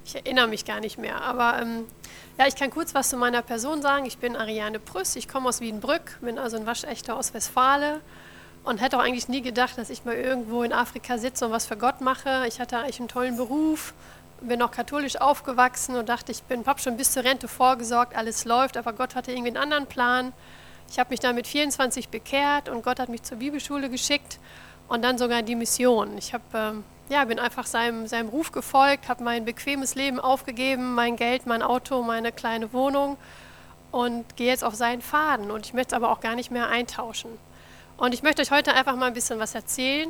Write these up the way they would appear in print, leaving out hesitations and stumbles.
Ich erinnere mich gar nicht mehr. Aber ja, ich kann kurz was zu meiner Person sagen. Ich bin Ariane Prüss, ich komme aus Wiedenbrück, bin also ein Waschechter aus Westfalen und hätte auch eigentlich nie gedacht, dass ich mal irgendwo in Afrika sitze und was für Gott mache. Ich hatte eigentlich einen tollen Beruf, bin auch katholisch aufgewachsen und dachte, habe schon bis zur Rente vorgesorgt, alles läuft, aber Gott hatte irgendwie einen anderen Plan. Ich habe mich dann mit 24 bekehrt und Gott hat mich zur Bibelschule geschickt und dann sogar die Mission. Ich bin einfach seinem Ruf gefolgt, habe mein bequemes Leben aufgegeben, mein Geld, mein Auto, meine kleine Wohnung und gehe jetzt auf seinen Faden. Und ich möchte es aber auch gar nicht mehr eintauschen. Und ich möchte euch heute einfach mal ein bisschen was erzählen.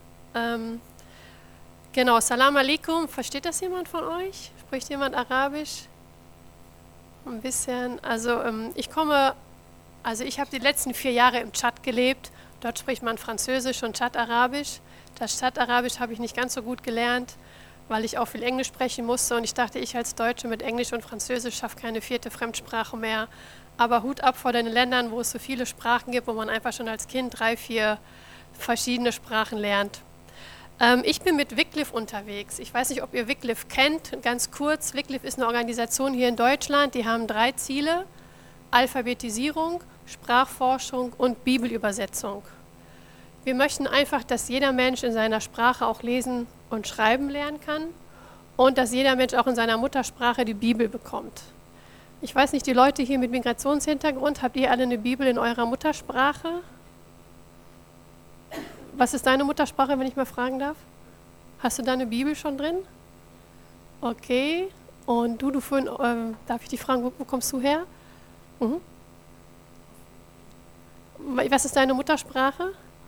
Genau, Salam alaikum. Versteht das jemand von euch? Spricht jemand Arabisch? Ein bisschen. Ich habe die letzten 4 Jahre im Tschad gelebt. Dort spricht man Französisch und Tschad-Arabisch. Das Tschad-Arabisch habe ich nicht ganz so gut gelernt, weil ich auch viel Englisch sprechen musste. Und ich dachte, ich als Deutsche mit Englisch und Französisch schaffe keine 4. Fremdsprache mehr. Aber Hut ab vor den Ländern, wo es so viele Sprachen gibt, wo man einfach schon als Kind 3, 4 verschiedene Sprachen lernt. Ich bin mit Wycliffe unterwegs. Ich weiß nicht, ob ihr Wycliffe kennt. Ganz kurz, Wycliffe ist eine Organisation hier in Deutschland. Die haben 3 Ziele: Alphabetisierung, Sprachforschung und Bibelübersetzung. Wir möchten einfach, dass jeder Mensch in seiner Sprache auch lesen und schreiben lernen kann und dass jeder Mensch auch in seiner Muttersprache die Bibel bekommt. Ich weiß nicht, die Leute hier mit Migrationshintergrund, habt ihr alle eine Bibel in eurer Muttersprache? Was ist deine Muttersprache, wenn ich mal fragen darf? Hast du da eine Bibel schon drin? Okay. Und du vorhin, darf ich dich fragen, wo kommst du her? Mhm. Was ist deine Muttersprache?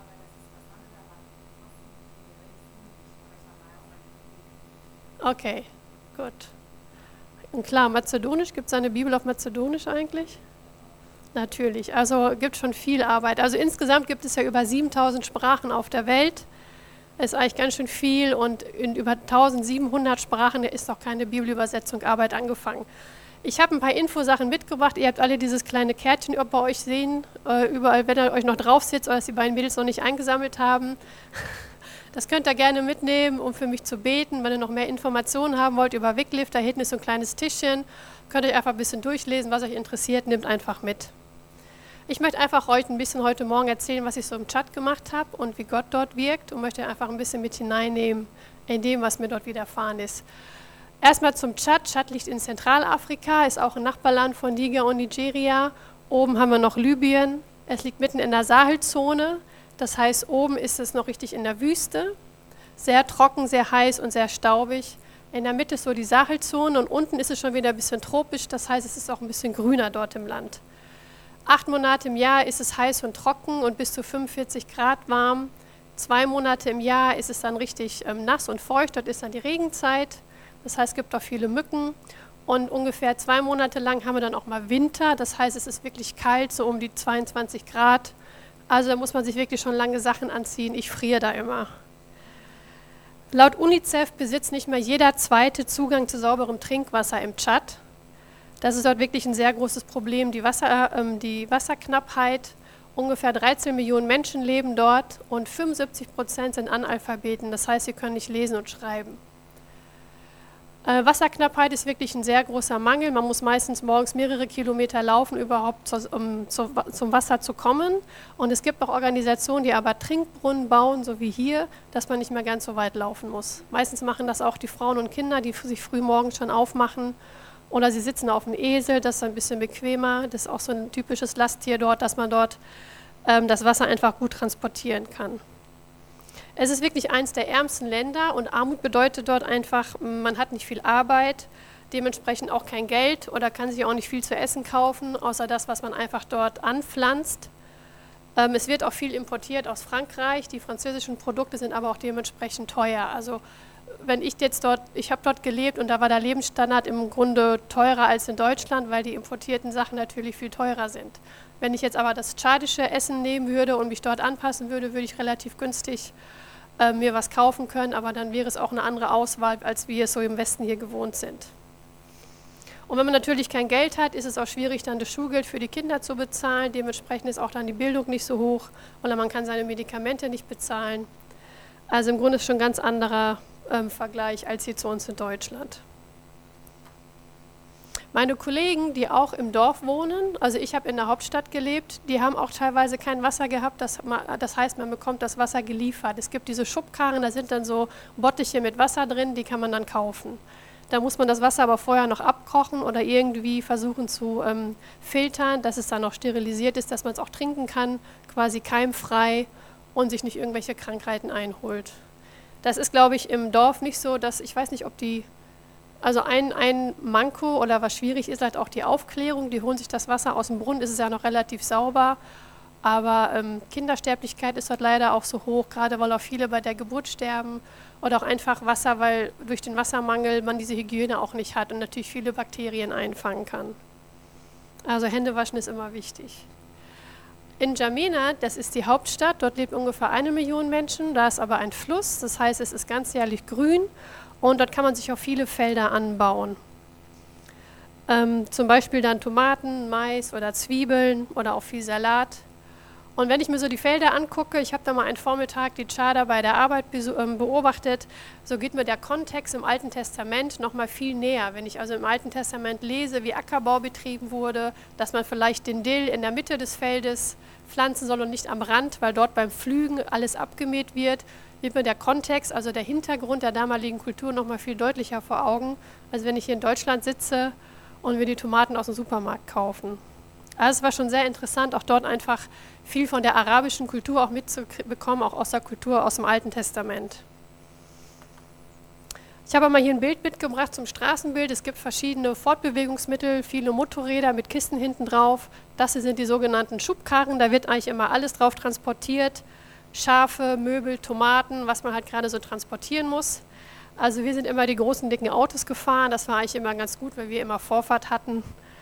Okay, gut. Und klar, Mazedonisch, gibt es eine Bibel auf Mazedonisch eigentlich? Natürlich, also gibt schon viel Arbeit. Also insgesamt gibt es ja über 7000 Sprachen auf der Welt. Das ist eigentlich ganz schön viel und in über 1700 Sprachen ist noch keine Bibelübersetzung Arbeit angefangen. Ich habe ein paar Infosachen mitgebracht. Ihr habt alle dieses kleine Kärtchen bei euch sehen, überall, wenn ihr euch noch drauf sitzt oder dass die beiden Mädels noch nicht eingesammelt haben. Das könnt ihr gerne mitnehmen, um für mich zu beten. Wenn ihr noch mehr Informationen haben wollt über Wycliffe, da hinten ist so ein kleines Tischchen. Könnt ihr einfach ein bisschen durchlesen, was euch interessiert, nehmt einfach mit. Ich möchte einfach heute Morgen erzählen, was ich so im Tschad gemacht habe und wie Gott dort wirkt und möchte einfach ein bisschen mit hineinnehmen in dem, was mir dort widerfahren ist. Erstmal zum Tschad. Tschad liegt in Zentralafrika, ist auch ein Nachbarland von Niger und Nigeria. Oben haben wir noch Libyen. Es liegt mitten in der Sahelzone. Das heißt, oben ist es noch richtig in der Wüste. Sehr trocken, sehr heiß und sehr staubig. In der Mitte ist so die Sahelzone und unten ist es schon wieder ein bisschen tropisch. Das heißt, es ist auch ein bisschen grüner dort im Land. 8 Monate im Jahr ist es heiß und trocken und bis zu 45 Grad warm. 2 Monate im Jahr ist es dann richtig nass und feucht. Dort ist dann die Regenzeit. Das heißt, es gibt auch viele Mücken. Und ungefähr 2 Monate lang haben wir dann auch mal Winter. Das heißt, es ist wirklich kalt, so um die 22 Grad. Also da muss man sich wirklich schon lange Sachen anziehen. Ich friere da immer. Laut UNICEF besitzt nicht mehr jeder Zweite Zugang zu sauberem Trinkwasser im Tschad. Das ist dort wirklich ein sehr großes Problem, die Wasserknappheit. Ungefähr 13 Millionen Menschen leben dort und 75% sind Analphabeten. Das heißt, sie können nicht lesen und schreiben. Wasserknappheit ist wirklich ein sehr großer Mangel. Man muss meistens morgens mehrere Kilometer laufen, überhaupt zum Wasser zu kommen. Und es gibt auch Organisationen, die aber Trinkbrunnen bauen, so wie hier, dass man nicht mehr ganz so weit laufen muss. Meistens machen das auch die Frauen und Kinder, die sich früh morgens schon aufmachen. Oder sie sitzen auf dem Esel, das ist ein bisschen bequemer. Das ist auch so ein typisches Lasttier dort, dass man dort das Wasser einfach gut transportieren kann. Es ist wirklich eines der ärmsten Länder und Armut bedeutet dort einfach, man hat nicht viel Arbeit, dementsprechend auch kein Geld oder kann sich auch nicht viel zu essen kaufen, außer das, was man einfach dort anpflanzt. Es wird auch viel importiert aus Frankreich, die französischen Produkte sind aber auch dementsprechend teuer. Also wenn ich habe dort gelebt und da war der Lebensstandard im Grunde teurer als in Deutschland, weil die importierten Sachen natürlich viel teurer sind. Wenn ich jetzt aber das tschadische Essen nehmen würde und mich dort anpassen würde, würde ich relativ günstig mir was kaufen können, aber dann wäre es auch eine andere Auswahl, als wir es so im Westen hier gewohnt sind. Und wenn man natürlich kein Geld hat, ist es auch schwierig, dann das Schulgeld für die Kinder zu bezahlen. Dementsprechend ist auch dann die Bildung nicht so hoch oder man kann seine Medikamente nicht bezahlen. Also im Grunde ist schon ein ganz anderer Vergleich als hier zu uns in Deutschland. Meine Kollegen, die auch im Dorf wohnen, also ich habe in der Hauptstadt gelebt, die haben auch teilweise kein Wasser gehabt. Das heißt, man bekommt das Wasser geliefert. Es gibt diese Schubkarren, da sind dann so Bottiche mit Wasser drin, die kann man dann kaufen. Da muss man das Wasser aber vorher noch abkochen oder irgendwie versuchen zu filtern, dass es dann noch sterilisiert ist, dass man es auch trinken kann, quasi keimfrei und sich nicht irgendwelche Krankheiten einholt. Das ist, glaube ich, im Dorf nicht so, dass ich weiß nicht, ob die. Also ein Manko oder was schwierig ist, halt auch die Aufklärung. Die holen sich das Wasser aus dem Brunnen, ist es ja noch relativ sauber. Aber Kindersterblichkeit ist dort leider auch so hoch, gerade weil auch viele bei der Geburt sterben. Oder auch einfach Wasser, weil durch den Wassermangel man diese Hygiene auch nicht hat und natürlich viele Bakterien einfangen kann. Also Händewaschen ist immer wichtig. In N'Djamena, das ist die Hauptstadt, dort lebt ungefähr 1 Million Menschen. Da ist aber ein Fluss, das heißt, es ist ganzjährlich grün. Und dort kann man sich auf viele Felder anbauen. Zum Beispiel dann Tomaten, Mais oder Zwiebeln oder auch viel Salat. Und wenn ich mir so die Felder angucke, ich habe da mal einen Vormittag die Chada bei der Arbeit beobachtet, so geht mir der Kontext im Alten Testament nochmal viel näher. Wenn ich also im Alten Testament lese, wie Ackerbau betrieben wurde, dass man vielleicht den Dill in der Mitte des Feldes pflanzen soll und nicht am Rand, weil dort beim Pflügen alles abgemäht wird, wird mir der Kontext, also der Hintergrund der damaligen Kultur noch mal viel deutlicher vor Augen, als wenn ich hier in Deutschland sitze und wir die Tomaten aus dem Supermarkt kaufen. Also es war schon sehr interessant, auch dort einfach viel von der arabischen Kultur auch mitzubekommen, auch aus der Kultur aus dem Alten Testament. Ich habe mal hier ein Bild mitgebracht zum Straßenbild. Es gibt verschiedene Fortbewegungsmittel, viele Motorräder mit Kisten hinten drauf. Das hier sind die sogenannten Schubkarren, da wird eigentlich immer alles drauf transportiert. Schafe, Möbel, Tomaten, was man halt gerade so transportieren muss. Also wir sind immer die großen, dicken Autos gefahren. Das war eigentlich immer ganz gut, weil wir immer Vorfahrt hatten.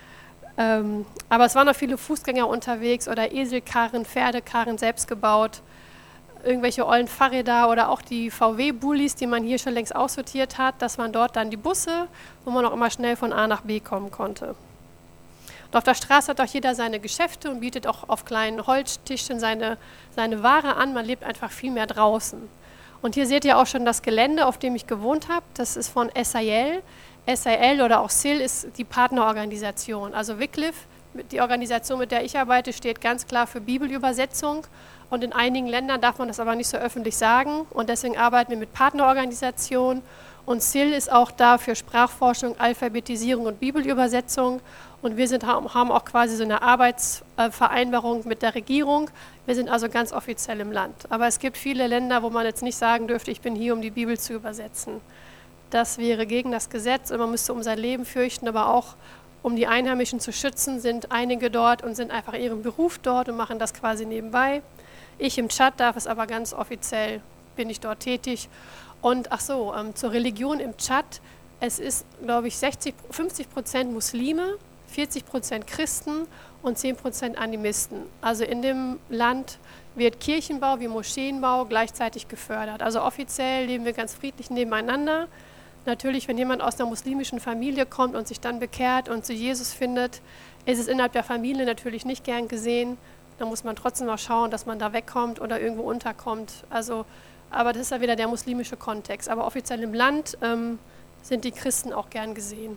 Aber es waren noch viele Fußgänger unterwegs oder Eselkarren, Pferdekarren selbst gebaut. Irgendwelche ollen Fahrräder oder auch die VW-Bullis, die man hier schon längst aussortiert hat. Das waren dort dann die Busse, wo man auch immer schnell von A nach B kommen konnte. Und auf der Straße hat auch jeder seine Geschäfte und bietet auch auf kleinen Holztischchen seine Ware an. Man lebt einfach viel mehr draußen. Und hier seht ihr auch schon das Gelände, auf dem ich gewohnt habe. Das ist von SIL. SIL oder auch SIL ist die Partnerorganisation. Also Wycliffe, die Organisation, mit der ich arbeite, steht ganz klar für Bibelübersetzung. Und in einigen Ländern darf man das aber nicht so öffentlich sagen. Und deswegen arbeiten wir mit Partnerorganisationen. Und SIL ist auch da für Sprachforschung, Alphabetisierung und Bibelübersetzung. Und wir haben auch quasi so eine Arbeitsvereinbarung mit der Regierung. Wir sind also ganz offiziell im Land. Aber es gibt viele Länder, wo man jetzt nicht sagen dürfte, ich bin hier, um die Bibel zu übersetzen. Das wäre gegen das Gesetz und man müsste um sein Leben fürchten, aber auch um die Einheimischen zu schützen, sind einige dort und sind einfach ihrem Beruf dort und machen das quasi nebenbei. Ich im Tschad darf es aber ganz offiziell, bin ich dort tätig. Und zur Religion im Tschad, es ist, glaube ich, 50% Muslime, 40% Christen und 10% Animisten. Also in dem Land wird Kirchenbau wie Moscheenbau gleichzeitig gefördert. Also offiziell leben wir ganz friedlich nebeneinander. Natürlich, wenn jemand aus einer muslimischen Familie kommt und sich dann bekehrt und zu Jesus findet, ist es innerhalb der Familie natürlich nicht gern gesehen. Da muss man trotzdem auch schauen, dass man da wegkommt oder irgendwo unterkommt. Also, aber das ist ja wieder der muslimische Kontext. Aber offiziell im Land sind die Christen auch gern gesehen.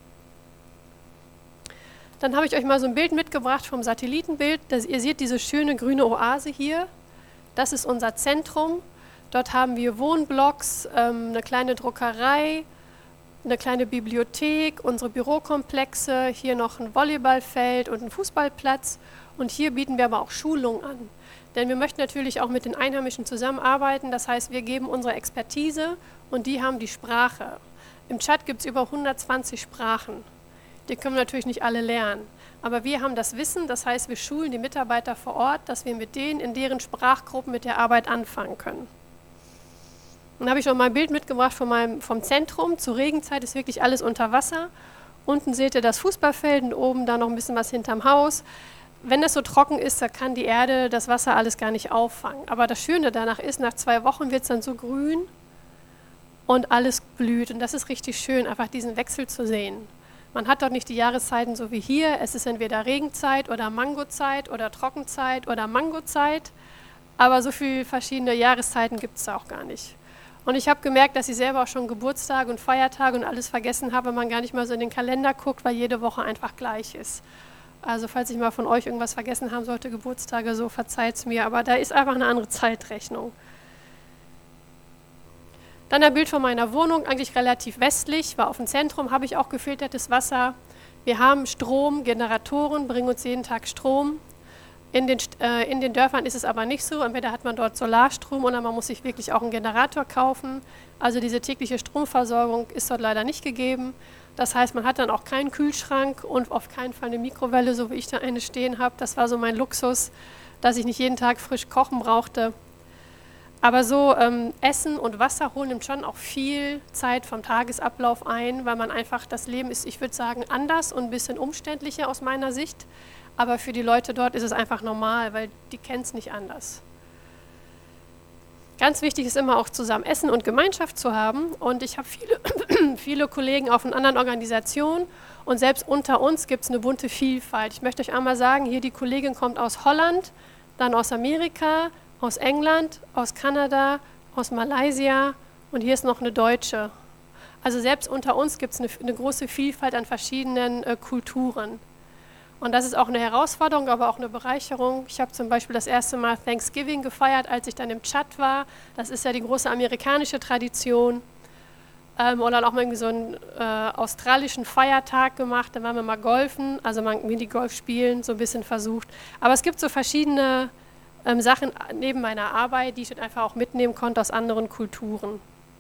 Dann habe ich euch mal so ein Bild mitgebracht vom Satellitenbild. Ihr seht diese schöne grüne Oase hier. Das ist unser Zentrum. Dort haben wir Wohnblocks, eine kleine Druckerei, eine kleine Bibliothek, unsere Bürokomplexe, hier noch ein Volleyballfeld und einen Fußballplatz. Und hier bieten wir aber auch Schulungen an. Denn wir möchten natürlich auch mit den Einheimischen zusammenarbeiten. Das heißt, wir geben unsere Expertise und die haben die Sprache. Im Tschad gibt es über 120 Sprachen. Die können wir natürlich nicht alle lernen. Aber wir haben das Wissen, das heißt, wir schulen die Mitarbeiter vor Ort, dass wir mit denen in deren Sprachgruppen mit der Arbeit anfangen können. Dann habe ich noch mal ein Bild mitgebracht vom Zentrum. Zur Regenzeit ist wirklich alles unter Wasser. Unten seht ihr das Fußballfeld und oben da noch ein bisschen was hinterm Haus. Wenn das so trocken ist, da kann die Erde das Wasser alles gar nicht auffangen. Aber das Schöne danach ist, nach 2 Wochen wird es dann so grün und alles blüht. Und das ist richtig schön, einfach diesen Wechsel zu sehen. Man hat dort nicht die Jahreszeiten so wie hier. Es ist entweder Regenzeit oder Mangozeit oder Trockenzeit oder Mangozeit. Aber so viele verschiedene Jahreszeiten gibt es da auch gar nicht. Und ich habe gemerkt, dass ich selber auch schon Geburtstage und Feiertage und alles vergessen habe, wenn man gar nicht mal so in den Kalender guckt, weil jede Woche einfach gleich ist. Also falls ich mal von euch irgendwas vergessen haben sollte, Geburtstage, so verzeiht es mir, aber da ist einfach eine andere Zeitrechnung. Dann ein Bild von meiner Wohnung, eigentlich relativ westlich, war auf dem Zentrum, habe ich auch gefiltertes Wasser. Wir haben Strom, Generatoren, bringen uns jeden Tag Strom. In den Dörfern ist es aber nicht so, entweder hat man dort Solarstrom oder man muss sich wirklich auch einen Generator kaufen. Also diese tägliche Stromversorgung ist dort leider nicht gegeben. Das heißt, man hat dann auch keinen Kühlschrank und auf keinen Fall eine Mikrowelle, so wie ich da eine stehen habe. Das war so mein Luxus, dass ich nicht jeden Tag frisch kochen brauchte. Aber so Essen und Wasser holen nimmt schon auch viel Zeit vom Tagesablauf ein, weil man einfach, das Leben ist, ich würde sagen, anders und ein bisschen umständlicher aus meiner Sicht. Aber für die Leute dort ist es einfach normal, weil die kennen es nicht anders. Ganz wichtig ist immer auch zusammen Essen und Gemeinschaft zu haben. Und ich habe viele Kollegen auch von anderen Organisationen. Und selbst unter uns gibt es eine bunte Vielfalt. Ich möchte euch einmal sagen, hier die Kollegin kommt aus Holland, dann aus Amerika, aus England, aus Kanada, aus Malaysia und hier ist noch eine Deutsche. Also selbst unter uns gibt es eine große Vielfalt an verschiedenen Kulturen. Und das ist auch eine Herausforderung, aber auch eine Bereicherung. Ich habe zum Beispiel das erste Mal Thanksgiving gefeiert, als ich dann im Tschad war. Das ist ja die große amerikanische Tradition. Oder dann auch mal irgendwie so einen australischen Feiertag gemacht. Dann waren wir mal golfen, also mal Minigolf spielen, so ein bisschen versucht. Aber es gibt so verschiedene Sachen neben meiner Arbeit, die ich dann einfach auch mitnehmen konnte aus anderen Kulturen.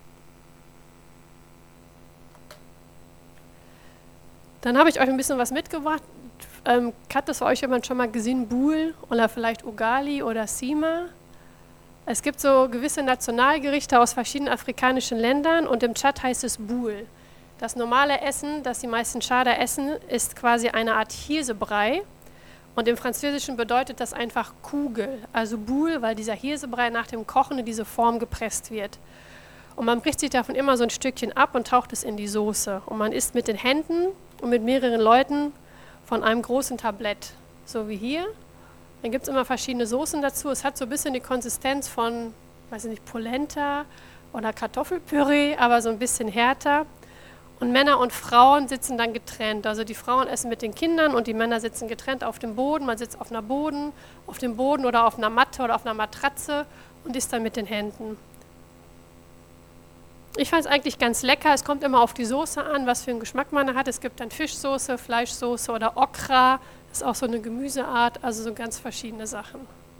Dann habe ich euch ein bisschen was mitgebracht. Hat das für euch jemand schon mal gesehen, Bul oder vielleicht Ugali oder Sima? Es gibt so gewisse Nationalgerichte aus verschiedenen afrikanischen Ländern und im Tschad heißt es Bul. Das normale Essen, das die meisten Tschader essen, ist quasi eine Art Hirsebrei. Und im Französischen bedeutet das einfach Kugel, also Boule, weil dieser Hirsebrei nach dem Kochen in diese Form gepresst wird. Und man bricht sich davon immer so ein Stückchen ab und taucht es in die Soße. Und man isst mit den Händen und mit mehreren Leuten von einem großen Tablett, so wie hier. Dann gibt es immer verschiedene Soßen dazu. Es hat so ein bisschen die Konsistenz von, weiß ich nicht, Polenta oder Kartoffelpüree, aber so ein bisschen härter. Und Männer und Frauen sitzen dann getrennt. Also die Frauen essen mit den Kindern und die Männer sitzen getrennt auf dem Boden. Man sitzt auf dem Boden oder auf einer Matte oder auf einer Matratze und isst dann mit den Händen. Ich fand es eigentlich ganz lecker. Es kommt immer auf die Soße an, was für einen Geschmack man hat. Es gibt dann Fischsoße, Fleischsoße oder Okra. Das ist auch so eine Gemüseart, also so ganz verschiedene Sachen.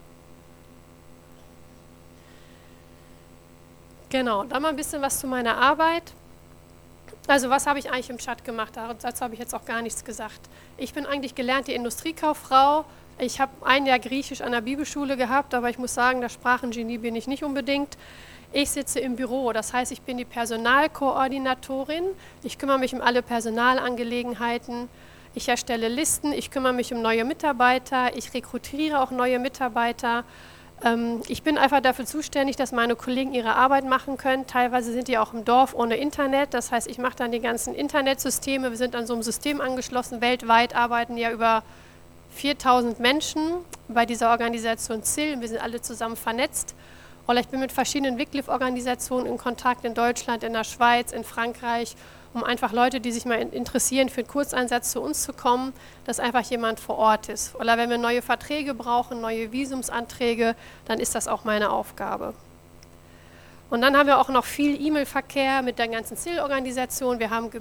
Genau, dann mal ein bisschen was zu meiner Arbeit. Also was habe ich eigentlich im Tschad gemacht? Dazu habe ich jetzt auch gar nichts gesagt. Ich bin eigentlich gelernte Industriekauffrau. Ich habe ein Jahr Griechisch an der Bibelschule gehabt, aber ich muss sagen, das Sprachengenie bin ich nicht unbedingt. Ich sitze im Büro, das heißt, ich bin die Personalkoordinatorin. Ich kümmere mich um alle Personalangelegenheiten. Ich erstelle Listen, ich kümmere mich um neue Mitarbeiter, ich rekrutiere auch neue Mitarbeiter. Ich bin einfach dafür zuständig, dass meine Kollegen ihre Arbeit machen können. Teilweise sind die auch im Dorf ohne Internet. Das heißt, ich mache dann die ganzen Internetsysteme. Wir sind an so einem System angeschlossen. Weltweit arbeiten ja über 4000 Menschen bei dieser Organisation ZIL. Wir sind alle zusammen vernetzt. Oder ich bin mit verschiedenen Wycliffe-Organisationen in Kontakt in Deutschland, in der Schweiz, in Frankreich, um einfach Leute, die sich mal interessieren, für einen Kurzeinsatz zu uns zu kommen, dass einfach jemand vor Ort ist. Oder wenn wir neue Verträge brauchen, neue Visumsanträge, dann ist das auch meine Aufgabe. Und dann haben wir auch noch viel E-Mail-Verkehr mit der ganzen ZIL-Organisation. Wir haben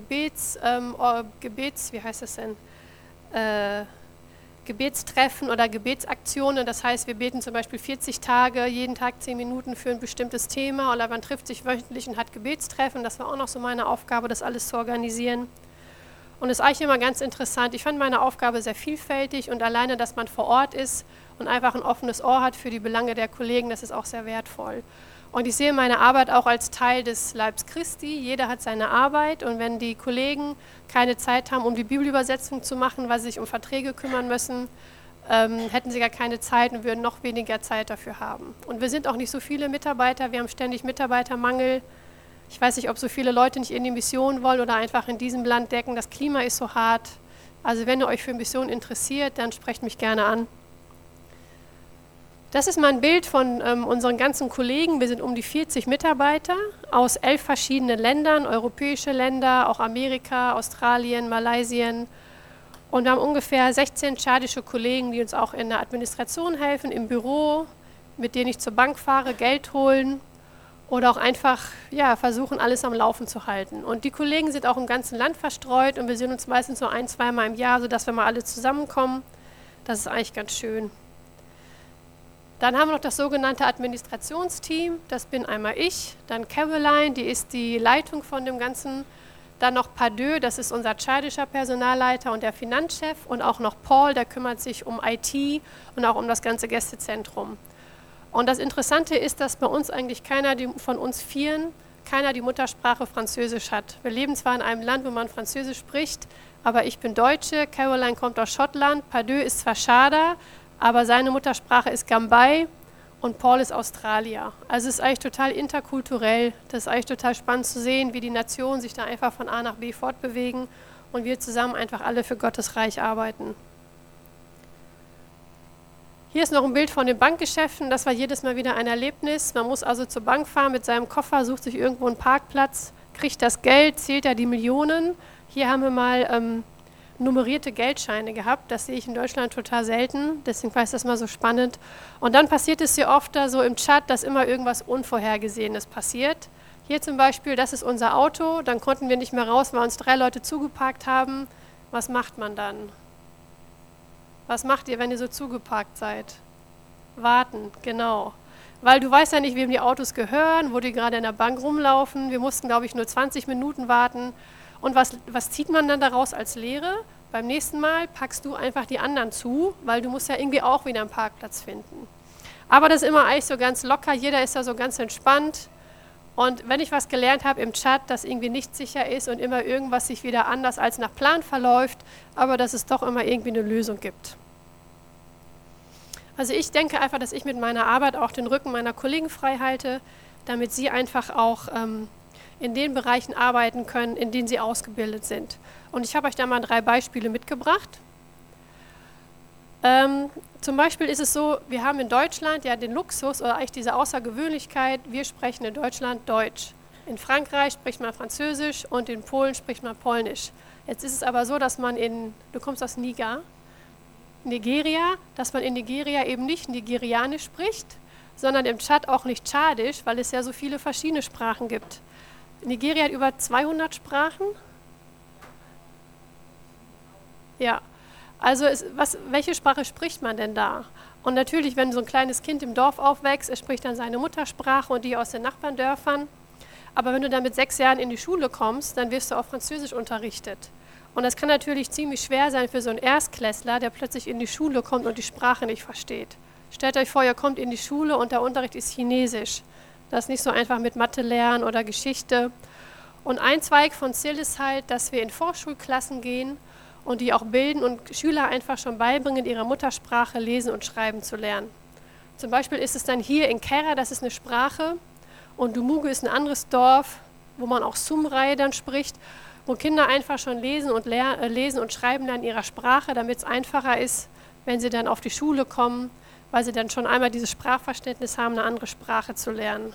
Gebetstreffen oder Gebetsaktionen. Das heißt, wir beten zum Beispiel 40 Tage, jeden Tag 10 Minuten für ein bestimmtes Thema. Oder man trifft sich wöchentlich und hat Gebetstreffen. Das war auch noch so meine Aufgabe, das alles zu organisieren. Und es ist eigentlich immer ganz interessant. Ich fand meine Aufgabe sehr vielfältig und alleine, dass man vor Ort ist und einfach ein offenes Ohr hat für die Belange der Kollegen, das ist auch sehr wertvoll. Und ich sehe meine Arbeit auch als Teil des Leibes Christi. Jeder hat seine Arbeit und wenn die Kollegen keine Zeit haben, um die Bibelübersetzung zu machen, weil sie sich um Verträge kümmern müssen, hätten sie gar keine Zeit und würden noch weniger Zeit dafür haben. Und wir sind auch nicht so viele Mitarbeiter, wir haben ständig Mitarbeitermangel. Ich weiß nicht, ob so viele Leute nicht in die Mission wollen oder einfach in diesem Land denken, das Klima ist so hart. Also wenn ihr euch für Mission interessiert, dann sprecht mich gerne an. Das ist mal ein Bild von unseren ganzen Kollegen. Wir sind um die 40 Mitarbeiter aus 11 verschiedenen Ländern, europäische Länder, auch Amerika, Australien, Malaysia. Und wir haben ungefähr 16 tschadische Kollegen, die uns auch in der Administration helfen, im Büro, mit denen ich zur Bank fahre, Geld holen oder auch einfach versuchen, alles am Laufen zu halten. Und die Kollegen sind auch im ganzen Land verstreut und wir sehen uns meistens so 1-2 Mal im Jahr, sodass wir mal alle zusammenkommen. Das ist eigentlich ganz schön. Dann haben wir noch das sogenannte Administrationsteam, das bin einmal ich, dann Caroline, die ist die Leitung von dem Ganzen, dann noch Pardeux, das ist unser tschadischer Personalleiter und der Finanzchef und auch noch Paul, der kümmert sich um IT und auch um das ganze Gästezentrum. Und das Interessante ist, dass bei uns eigentlich keiner von uns Vieren die Muttersprache Französisch hat. Wir leben zwar in einem Land, wo man Französisch spricht, aber ich bin Deutsche, Caroline kommt aus Schottland, Pardeux ist zwar Schader, aber seine Muttersprache ist Gambai und Paul ist Australier. Also es ist eigentlich total interkulturell. Das ist eigentlich total spannend zu sehen, wie die Nationen sich da einfach von A nach B fortbewegen und wir zusammen einfach alle für Gottes Reich arbeiten. Hier ist noch ein Bild von den Bankgeschäften. Das war jedes Mal wieder ein Erlebnis. Man muss also zur Bank fahren mit seinem Koffer, sucht sich irgendwo einen Parkplatz, kriegt das Geld, zählt da die Millionen. Hier haben wir mal nummerierte Geldscheine gehabt. Das sehe ich in Deutschland total selten, deswegen war das mal so spannend. Und dann passiert es hier oft da so im Chat, dass immer irgendwas Unvorhergesehenes passiert. Hier zum Beispiel, das ist unser Auto, dann konnten wir nicht mehr raus, weil uns 3 Leute zugeparkt haben. Was macht man dann? Was macht ihr, wenn ihr so zugeparkt seid? Warten, genau. Weil du weißt ja nicht, wem die Autos gehören, wo die gerade in der Bank rumlaufen. Wir mussten, glaube ich, nur 20 Minuten warten. Und was zieht man dann daraus als Lehre? Beim nächsten Mal packst du einfach die anderen zu, weil du musst ja irgendwie auch wieder einen Parkplatz finden. Aber das ist immer eigentlich so ganz locker, jeder ist da so ganz entspannt. Und wenn ich was gelernt habe im Chat, dass irgendwie nicht sicher ist und immer irgendwas sich wieder anders als nach Plan verläuft, aber dass es doch immer irgendwie eine Lösung gibt. Also ich denke einfach, dass ich mit meiner Arbeit auch den Rücken meiner Kollegen frei halte, damit sie einfach auch in den Bereichen arbeiten können, in denen sie ausgebildet sind. Und ich habe euch da mal 3 Beispiele mitgebracht. Zum Beispiel ist es so, wir haben in Deutschland ja den Luxus oder eigentlich diese Außergewöhnlichkeit, wir sprechen in Deutschland Deutsch. In Frankreich spricht man Französisch und in Polen spricht man Polnisch. Jetzt ist es aber so, dass man du kommst aus Nigeria, dass man in Nigeria eben nicht Nigerianisch spricht, sondern im Tschad auch nicht Tschadisch, weil es ja so viele verschiedene Sprachen gibt. Nigeria hat über 200 Sprachen. Ja, also welche Sprache spricht man denn da? Und natürlich, wenn so ein kleines Kind im Dorf aufwächst, er spricht dann seine Muttersprache und die aus den Nachbarndörfern. Aber wenn du dann mit 6 Jahren in die Schule kommst, dann wirst du auf Französisch unterrichtet. Und das kann natürlich ziemlich schwer sein für so einen Erstklässler, der plötzlich in die Schule kommt und die Sprache nicht versteht. Stellt euch vor, ihr kommt in die Schule und der Unterricht ist Chinesisch. Das ist nicht so einfach mit Mathe lernen oder Geschichte. Und ein Zweig von CIL ist halt, dass wir in Vorschulklassen gehen und die auch bilden und Schüler einfach schon beibringen, ihre Muttersprache lesen und schreiben zu lernen. Zum Beispiel ist es dann hier in Kera, das ist eine Sprache, und Dumugu ist ein anderes Dorf, wo man auch Sumrai dann spricht, wo Kinder einfach schon lesen und schreiben lernen in ihrer Sprache, damit es einfacher ist, wenn sie dann auf die Schule kommen, weil sie dann schon einmal dieses Sprachverständnis haben, eine andere Sprache zu lernen.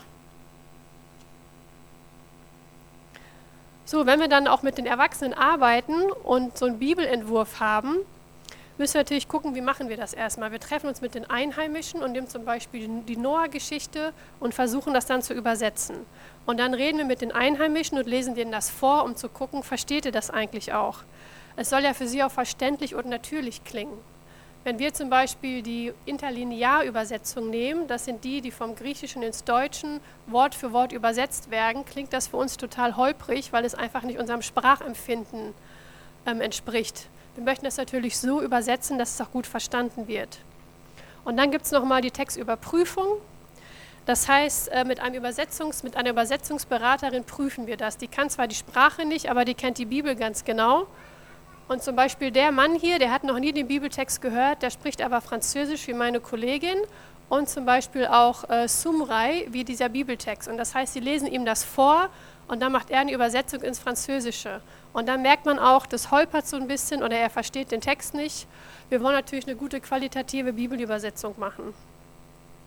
So, wenn wir dann auch mit den Erwachsenen arbeiten und so einen Bibelentwurf haben, müssen wir natürlich gucken, wie machen wir das erstmal. Wir treffen uns mit den Einheimischen und nehmen zum Beispiel die Noah-Geschichte und versuchen das dann zu übersetzen. Und dann reden wir mit den Einheimischen und lesen denen das vor, um zu gucken, versteht ihr das eigentlich auch? Es soll ja für sie auch verständlich und natürlich klingen. Wenn wir zum Beispiel die Interlinearübersetzung nehmen, das sind die vom Griechischen ins Deutschen Wort für Wort übersetzt werden, klingt das für uns total holprig, weil es einfach nicht unserem Sprachempfinden entspricht. Wir möchten das natürlich so übersetzen, dass es auch gut verstanden wird. Und dann gibt es nochmal die Textüberprüfung. Das heißt, mit einer Übersetzungsberaterin prüfen wir das. Die kann zwar die Sprache nicht, aber die kennt die Bibel ganz genau. Und zum Beispiel der Mann hier, der hat noch nie den Bibeltext gehört, der spricht aber Französisch wie meine Kollegin und zum Beispiel auch Sumrai wie dieser Bibeltext. Und das heißt, sie lesen ihm das vor und dann macht er eine Übersetzung ins Französische. Und dann merkt man auch, das holpert so ein bisschen oder er versteht den Text nicht. Wir wollen natürlich eine gute qualitative Bibelübersetzung machen.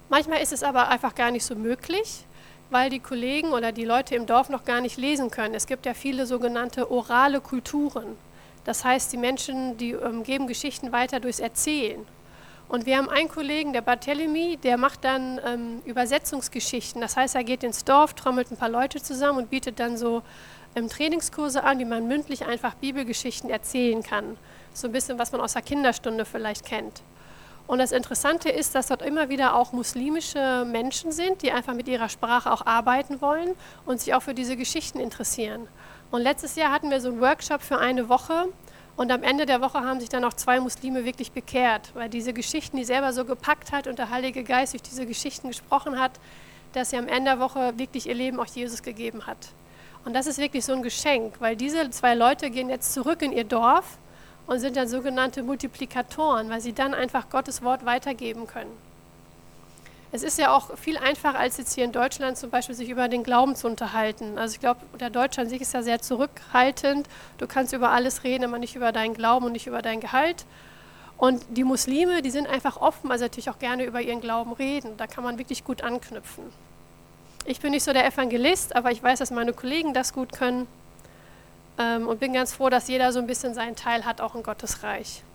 Manchmal ist es aber einfach gar nicht so möglich, weil die Kollegen oder die Leute im Dorf noch gar nicht lesen können. Es gibt ja viele sogenannte orale Kulturen. Das heißt, die Menschen, die geben Geschichten weiter durchs Erzählen. Und wir haben einen Kollegen, der Barthélemy, der macht dann Übersetzungsgeschichten. Das heißt, er geht ins Dorf, trommelt ein paar Leute zusammen und bietet dann so Trainingskurse an, wie man mündlich einfach Bibelgeschichten erzählen kann. So ein bisschen, was man aus der Kinderstunde vielleicht kennt. Und das Interessante ist, dass dort immer wieder auch muslimische Menschen sind, die einfach mit ihrer Sprache auch arbeiten wollen und sich auch für diese Geschichten interessieren. Und letztes Jahr hatten wir so einen Workshop für eine Woche und am Ende der Woche haben sich dann auch 2 Muslime wirklich bekehrt, weil diese Geschichten, die selber so gepackt hat und der Heilige Geist durch diese Geschichten gesprochen hat, dass sie am Ende der Woche wirklich ihr Leben auch Jesus gegeben hat. Und das ist wirklich so ein Geschenk, weil diese 2 Leute gehen jetzt zurück in ihr Dorf und sind dann sogenannte Multiplikatoren, weil sie dann einfach Gottes Wort weitergeben können. Es ist ja auch viel einfacher, als jetzt hier in Deutschland zum Beispiel sich über den Glauben zu unterhalten. Also ich glaube, der Deutsche an sich ist ja sehr zurückhaltend. Du kannst über alles reden, aber nicht über deinen Glauben und nicht über dein Gehalt. Und die Muslime, die sind einfach offen, also natürlich auch gerne über ihren Glauben reden. Da kann man wirklich gut anknüpfen. Ich bin nicht so der Evangelist, aber ich weiß, dass meine Kollegen das gut können. Und bin ganz froh, dass jeder so ein bisschen seinen Teil hat, auch in Gottes Reich.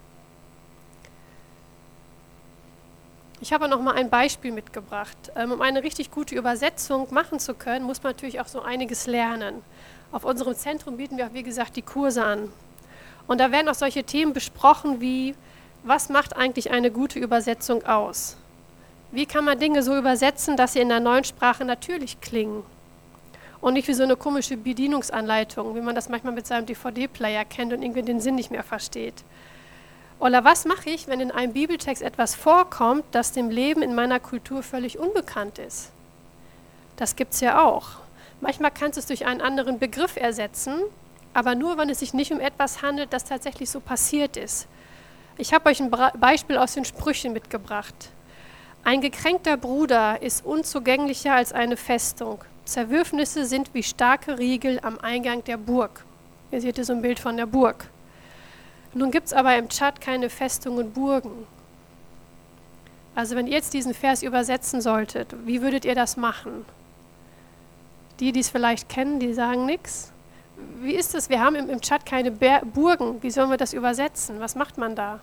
Ich habe noch mal ein Beispiel mitgebracht. Um eine richtig gute Übersetzung machen zu können, muss man natürlich auch so einiges lernen. Auf unserem Zentrum bieten wir auch, wie gesagt, die Kurse an. Und da werden auch solche Themen besprochen wie, was macht eigentlich eine gute Übersetzung aus? Wie kann man Dinge so übersetzen, dass sie in der neuen Sprache natürlich klingen? Und nicht wie so eine komische Bedienungsanleitung, wie man das manchmal mit seinem DVD-Player kennt und irgendwie den Sinn nicht mehr versteht. Oder was mache ich, wenn in einem Bibeltext etwas vorkommt, das dem Leben in meiner Kultur völlig unbekannt ist? Das gibt es ja auch. Manchmal kannst du es durch einen anderen Begriff ersetzen, aber nur, wenn es sich nicht um etwas handelt, das tatsächlich so passiert ist. Ich habe euch ein Beispiel aus den Sprüchen mitgebracht. Ein gekränkter Bruder ist unzugänglicher als eine Festung. Zerwürfnisse sind wie starke Riegel am Eingang der Burg. Ihr seht hier so ein Bild von der Burg. Nun gibt es aber im Tschad keine Festungen und Burgen. Also wenn ihr jetzt diesen Vers übersetzen solltet, wie würdet ihr das machen? Die es vielleicht kennen, die sagen nichts. Wie ist das? Wir haben im Tschad keine Burgen. Wie sollen wir das übersetzen? Was macht man da?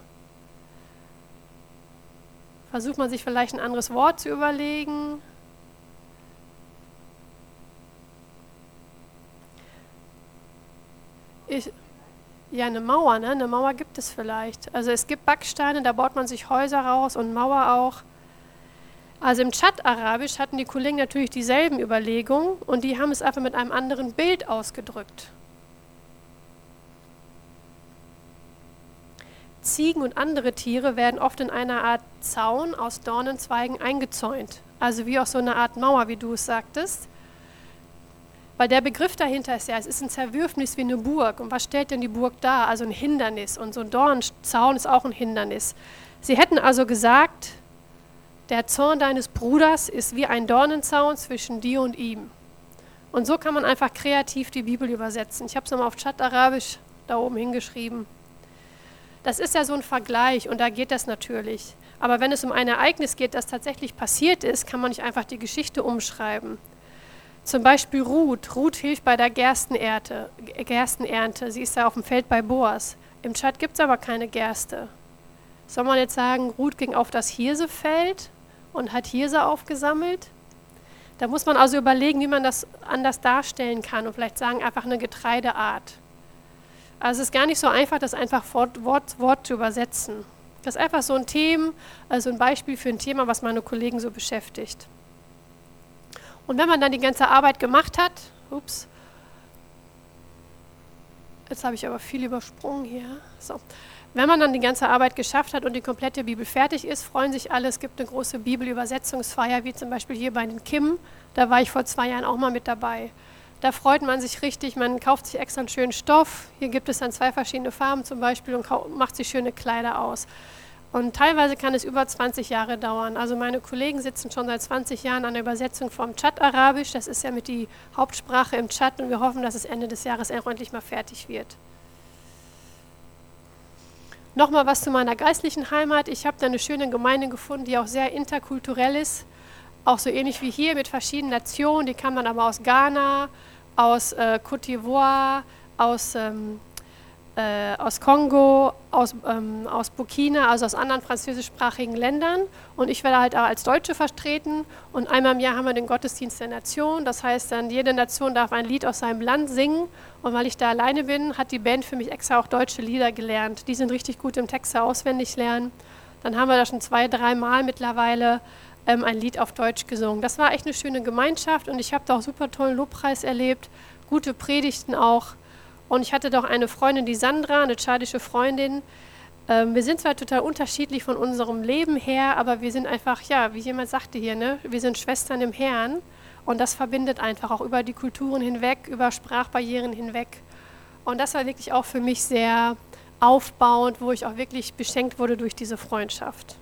Versucht man sich vielleicht ein anderes Wort zu überlegen? Ja, eine Mauer, ne? Eine Mauer gibt es vielleicht. Also es gibt Backsteine, da baut man sich Häuser raus und Mauer auch. Also im Tschad-Arabisch hatten die Kollegen natürlich dieselben Überlegungen und die haben es einfach mit einem anderen Bild ausgedrückt. Ziegen und andere Tiere werden oft in einer Art Zaun aus Dornenzweigen eingezäunt. Also wie auch so eine Art Mauer, wie du es sagtest. Weil der Begriff dahinter ist ja, es ist ein Zerwürfnis wie eine Burg. Und was stellt denn die Burg dar? Also ein Hindernis. Und so ein Dornenzaun ist auch ein Hindernis. Sie hätten also gesagt, der Zorn deines Bruders ist wie ein Dornenzaun zwischen dir und ihm. Und so kann man einfach kreativ die Bibel übersetzen. Ich habe es nochmal auf Tschad-Arabisch da oben hingeschrieben. Das ist ja so ein Vergleich und da geht das natürlich. Aber wenn es um ein Ereignis geht, das tatsächlich passiert ist, kann man nicht einfach die Geschichte umschreiben. Zum Beispiel Ruth. Ruth hilft bei der Gerstenernte. Sie ist da auf dem Feld bei Boas. Im Tschad gibt es aber keine Gerste. Soll man jetzt sagen, Ruth ging auf das Hirsefeld und hat Hirse aufgesammelt? Da muss man also überlegen, wie man das anders darstellen kann und vielleicht sagen, einfach eine Getreideart. Also es ist gar nicht so einfach, das einfach Wort zu übersetzen. Das ist einfach so ein Thema, also ein Beispiel für ein Thema, was meine Kollegen so beschäftigt. Und wenn man dann die ganze Arbeit gemacht hat, jetzt habe ich aber viel übersprungen hier. So. Wenn man dann die ganze Arbeit geschafft hat und die komplette Bibel fertig ist, freuen sich alle. Es gibt eine große Bibelübersetzungsfeier, wie zum Beispiel hier bei den Kim. Da war ich vor 2 Jahren auch mal mit dabei. Da freut man sich richtig, man kauft sich extra einen schönen Stoff. Hier gibt es dann 2 verschiedene Farben zum Beispiel und macht sich schöne Kleider aus. Und teilweise kann es über 20 Jahre dauern. Also meine Kollegen sitzen schon seit 20 Jahren an der Übersetzung vom Tschad-Arabisch. Das ist ja mit die Hauptsprache im Tschad und wir hoffen, dass es Ende des Jahres endlich mal fertig wird. Nochmal was zu meiner geistlichen Heimat. Ich habe da eine schöne Gemeinde gefunden, die auch sehr interkulturell ist. auch so ähnlich wie hier mit verschiedenen Nationen. Die kamen dann aber aus Ghana, aus Côte d'Ivoire, aus Kongo, aus Burkina, also aus anderen französischsprachigen Ländern. Und ich werde halt auch als Deutsche vertreten. Und einmal im Jahr haben wir den Gottesdienst der Nation. Das heißt dann, jede Nation darf ein Lied aus seinem Land singen. Und weil ich da alleine bin, hat die Band für mich extra auch deutsche Lieder gelernt. Die sind richtig gut im Texte auswendig lernen. Dann haben wir da schon 2, 3 Mal mittlerweile ein Lied auf Deutsch gesungen. Das war echt eine schöne Gemeinschaft und ich habe da auch super tollen Lobpreis erlebt, gute Predigten auch. Und ich hatte doch eine Freundin, die Sandra, eine tschadische Freundin. Wir sind zwar total unterschiedlich von unserem Leben her, aber wir sind einfach, ja, wie jemand sagte hier, ne, wir sind Schwestern im Herrn. Und das verbindet einfach auch über die Kulturen hinweg, über Sprachbarrieren hinweg. Und das war wirklich auch für mich sehr aufbauend, wo ich auch wirklich beschenkt wurde durch diese Freundschaft.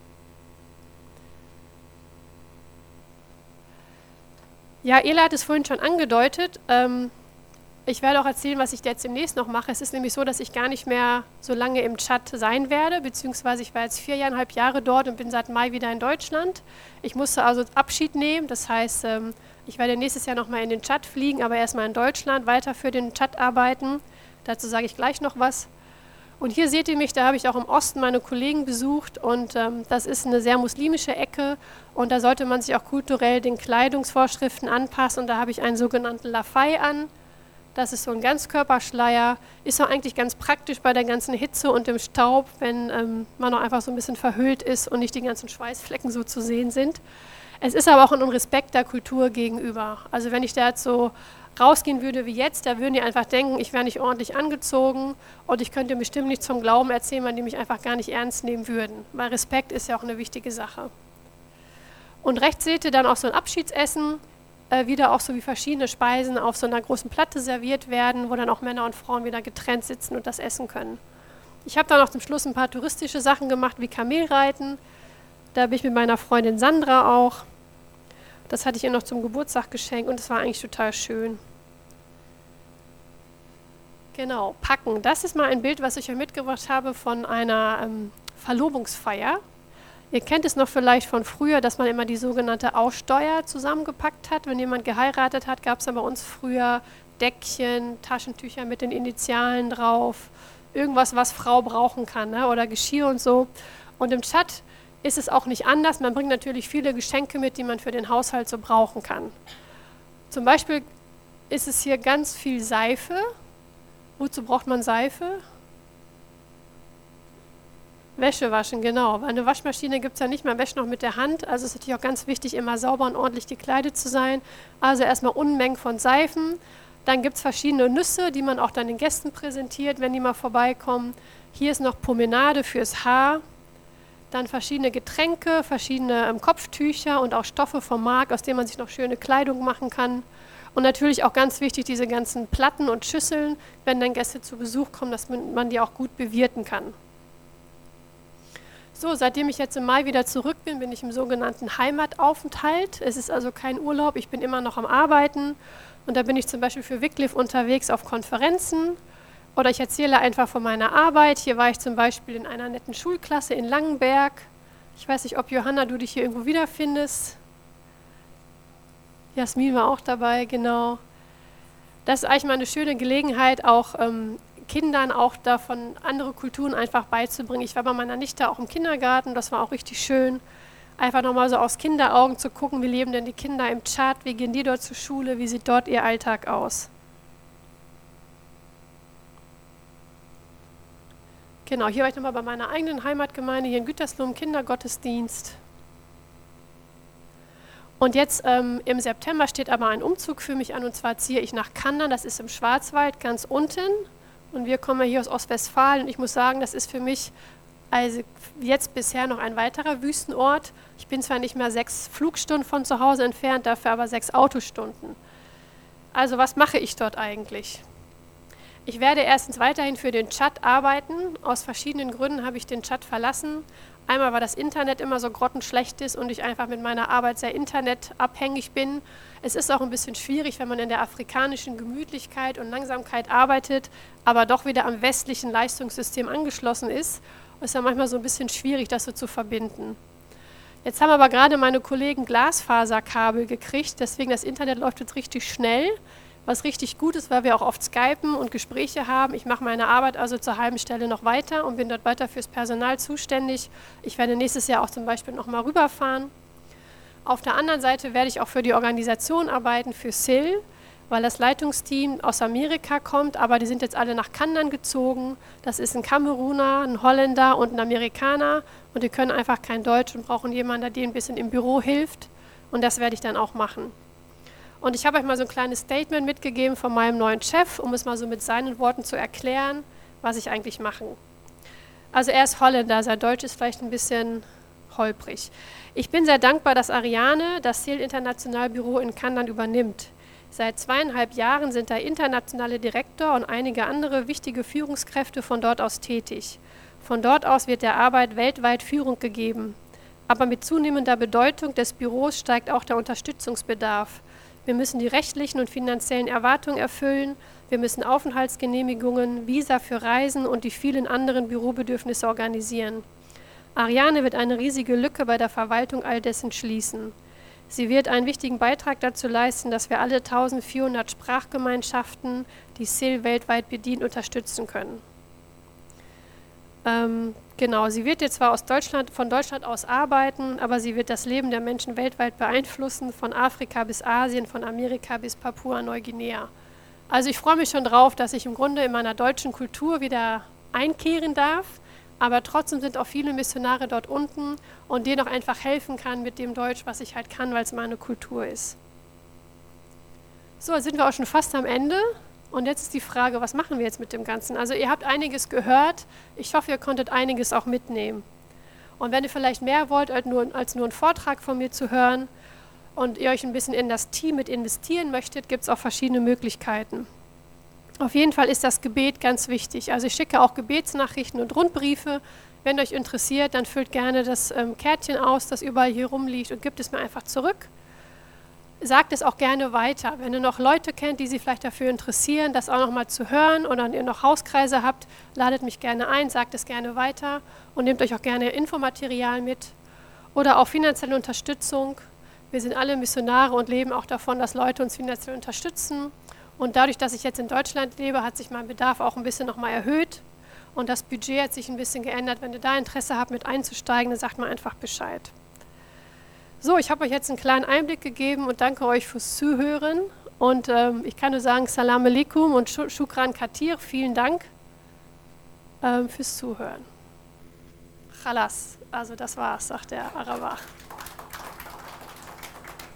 Ja, Ela hat es vorhin schon angedeutet. Ich werde auch erzählen, was ich jetzt demnächst noch mache. Es ist nämlich so, dass ich gar nicht mehr so lange im Tschad sein werde, beziehungsweise ich war jetzt 4,5 Jahre dort und bin seit Mai wieder in Deutschland. Ich musste also Abschied nehmen, das heißt, ich werde nächstes Jahr nochmal in den Tschad fliegen, aber erstmal in Deutschland weiter für den Tschad arbeiten. Dazu sage ich gleich noch was. Und hier seht ihr mich, da habe ich auch im Osten meine Kollegen besucht und das ist eine sehr muslimische Ecke und da sollte man sich auch kulturell den Kleidungsvorschriften anpassen und da habe ich einen sogenannten Lafai an. Das ist so ein Ganzkörperschleier, ist auch eigentlich ganz praktisch bei der ganzen Hitze und dem Staub, wenn man auch einfach so ein bisschen verhüllt ist und nicht die ganzen Schweißflecken so zu sehen sind. Es ist aber auch ein Respekt der Kultur gegenüber. Also wenn ich da jetzt so rausgehen würde wie jetzt, da würden die einfach denken, ich wäre nicht ordentlich angezogen und ich könnte bestimmt nichts vom Glauben erzählen, weil die mich einfach gar nicht ernst nehmen würden. Weil Respekt ist ja auch eine wichtige Sache. Und rechts seht ihr dann auch so ein Abschiedsessen, wieder auch so wie verschiedene Speisen auf so einer großen Platte serviert werden, wo dann auch Männer und Frauen wieder getrennt sitzen und das essen können. Ich habe dann auch zum Schluss ein paar touristische Sachen gemacht, wie Kamelreiten. Da bin ich mit meiner Freundin Sandra auch. Das hatte ich ihr noch zum Geburtstag geschenkt und es war eigentlich total schön. Genau, packen. Das ist mal ein Bild, was ich euch mitgebracht habe von einer Verlobungsfeier. Ihr kennt es noch vielleicht von früher, dass man immer die sogenannte Aussteuer zusammengepackt hat. Wenn jemand geheiratet hat, gab es dann bei uns früher Deckchen, Taschentücher mit den Initialen drauf, irgendwas, was Frau brauchen kann, ne? Oder Geschirr und so. Und im Tschad ist es auch nicht anders. Man bringt natürlich viele Geschenke mit, die man für den Haushalt so brauchen kann. Zum Beispiel ist es hier ganz viel Seife. Wozu braucht man Seife? Wäsche waschen, genau. Weil eine Waschmaschine gibt es ja nicht, man wäscht noch mit der Hand. Also ist natürlich auch ganz wichtig, immer sauber und ordentlich gekleidet zu sein. Also erstmal Unmengen von Seifen. Dann gibt es verschiedene Nüsse, die man auch dann den Gästen präsentiert, wenn die mal vorbeikommen. Hier ist noch Promenade fürs Haar. Dann verschiedene Getränke, verschiedene Kopftücher und auch Stoffe vom Markt, aus denen man sich noch schöne Kleidung machen kann. Und natürlich auch ganz wichtig, diese ganzen Platten und Schüsseln, wenn dann Gäste zu Besuch kommen, dass man die auch gut bewirten kann. So, seitdem ich jetzt im Mai wieder zurück bin, bin ich im sogenannten Heimataufenthalt. Es ist also kein Urlaub, ich bin immer noch am Arbeiten. Und da bin ich zum Beispiel für Wycliffe unterwegs auf Konferenzen. Oder ich erzähle einfach von meiner Arbeit. Hier war ich zum Beispiel in einer netten Schulklasse in Langenberg. Ich weiß nicht, ob Johanna, du dich hier irgendwo wiederfindest. Jasmin war auch dabei, genau. Das ist eigentlich mal eine schöne Gelegenheit, auch Kindern auch davon andere Kulturen einfach beizubringen. Ich war bei meiner Nichte auch im Kindergarten, das war auch richtig schön. Einfach nochmal so aus Kinderaugen zu gucken, wie leben denn die Kinder im Tschad, wie gehen die dort zur Schule, wie sieht dort ihr Alltag aus. Genau, hier war ich nochmal bei meiner eigenen Heimatgemeinde, hier in Gütersloh im Kindergottesdienst. Und jetzt im September steht aber ein Umzug für mich an, und zwar ziehe ich nach Kandern, das ist im Schwarzwald, ganz unten. Und wir kommen hier aus Ostwestfalen und ich muss sagen, das ist für mich also jetzt bisher noch ein weiterer Wüstenort. Ich bin zwar nicht mehr 6 Flugstunden von zu Hause entfernt, dafür aber 6 Autostunden. Also was mache ich dort eigentlich? Ich werde erstens weiterhin für den Tschad arbeiten. Aus verschiedenen Gründen habe ich den Tschad verlassen. Einmal, weil das Internet immer so grottenschlecht ist und ich einfach mit meiner Arbeit sehr internetabhängig bin. Es ist auch ein bisschen schwierig, wenn man in der afrikanischen Gemütlichkeit und Langsamkeit arbeitet, aber doch wieder am westlichen Leistungssystem angeschlossen ist. Es ist ja manchmal so ein bisschen schwierig, das so zu verbinden. Jetzt haben aber gerade meine Kollegen Glasfaserkabel gekriegt, deswegen das Internet läuft jetzt richtig schnell, was richtig gut ist, weil wir auch oft skypen und Gespräche haben. Ich mache meine Arbeit also zur halben Stelle noch weiter und bin dort weiter fürs Personal zuständig. Ich werde nächstes Jahr auch zum Beispiel nochmal rüberfahren. Auf der anderen Seite werde ich auch für die Organisation arbeiten, für SIL, weil das Leitungsteam aus Amerika kommt, aber die sind jetzt alle nach Kandan gezogen. Das ist ein Kameruner, ein Holländer und ein Amerikaner und die können einfach kein Deutsch und brauchen jemanden, der denen ein bisschen im Büro hilft und das werde ich dann auch machen. Und ich habe euch mal so ein kleines Statement mitgegeben von meinem neuen Chef, um es mal so mit seinen Worten zu erklären, was ich eigentlich mache. Also er ist Holländer, sein Deutsch ist vielleicht ein bisschen holprig. Ich bin sehr dankbar, dass Ariane das SIL Internationalbüro in Kandan übernimmt. Seit 2,5 Jahren sind der internationale Direktor und einige andere wichtige Führungskräfte von dort aus tätig. Von dort aus wird der Arbeit weltweit Führung gegeben. Aber mit zunehmender Bedeutung des Büros steigt auch der Unterstützungsbedarf. Wir müssen die rechtlichen und finanziellen Erwartungen erfüllen. Wir müssen Aufenthaltsgenehmigungen, Visa für Reisen und die vielen anderen Bürobedürfnisse organisieren. Ariane wird eine riesige Lücke bei der Verwaltung all dessen schließen. Sie wird einen wichtigen Beitrag dazu leisten, dass wir alle 1400 Sprachgemeinschaften, die SIL weltweit bedient, unterstützen können. Genau, sie wird jetzt zwar von Deutschland aus arbeiten, aber sie wird das Leben der Menschen weltweit beeinflussen, von Afrika bis Asien, von Amerika bis Papua-Neuguinea. Also ich freue mich schon drauf, dass ich im Grunde in meiner deutschen Kultur wieder einkehren darf, aber trotzdem sind auch viele Missionare dort unten und denen auch einfach helfen kann mit dem Deutsch, was ich halt kann, weil es meine Kultur ist. So, jetzt sind wir auch schon fast am Ende. Und jetzt ist die Frage, was machen wir jetzt mit dem Ganzen? Also ihr habt einiges gehört. Ich hoffe, ihr konntet einiges auch mitnehmen. Und wenn ihr vielleicht mehr wollt, als nur einen Vortrag von mir zu hören und ihr euch ein bisschen in das Team mit investieren möchtet, gibt es auch verschiedene Möglichkeiten. Auf jeden Fall ist das Gebet ganz wichtig. Also ich schicke auch Gebetsnachrichten und Rundbriefe. Wenn euch interessiert, dann füllt gerne das Kärtchen aus, das überall hier rumliegt und gebt es mir einfach zurück. Sagt es auch gerne weiter. Wenn ihr noch Leute kennt, die sich vielleicht dafür interessieren, das auch noch mal zu hören oder ihr noch Hauskreise habt, ladet mich gerne ein, sagt es gerne weiter und nehmt euch auch gerne Infomaterial mit oder auch finanzielle Unterstützung. Wir sind alle Missionare und leben auch davon, dass Leute uns finanziell unterstützen. Und dadurch, dass ich jetzt in Deutschland lebe, hat sich mein Bedarf auch ein bisschen noch mal erhöht und das Budget hat sich ein bisschen geändert. Wenn ihr da Interesse habt, mit einzusteigen, dann sagt mal einfach Bescheid. So, ich habe euch jetzt einen kleinen Einblick gegeben und danke euch fürs Zuhören. Und ich kann nur sagen, Salam alaikum und Shukran Katir, vielen Dank fürs Zuhören. Khalas, also das war's, sagt der Araber.